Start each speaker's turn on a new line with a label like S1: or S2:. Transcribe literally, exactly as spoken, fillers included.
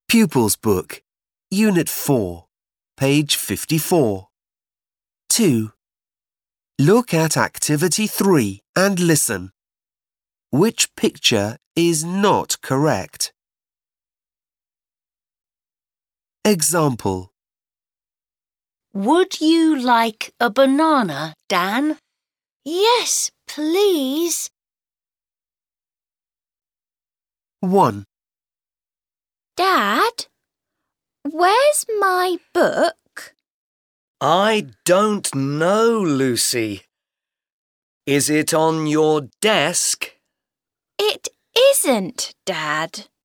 S1: Pupils Book, Unit four, page fifty-four. two. Look at Activity three and listen. Which picture is not correct? Example.
S2: Would you like a banana, Dan? Yes, please.
S1: one.
S3: Dad, where's my book?
S4: I don't know, Lucy. Is it on your desk?
S3: It isn't, Dad.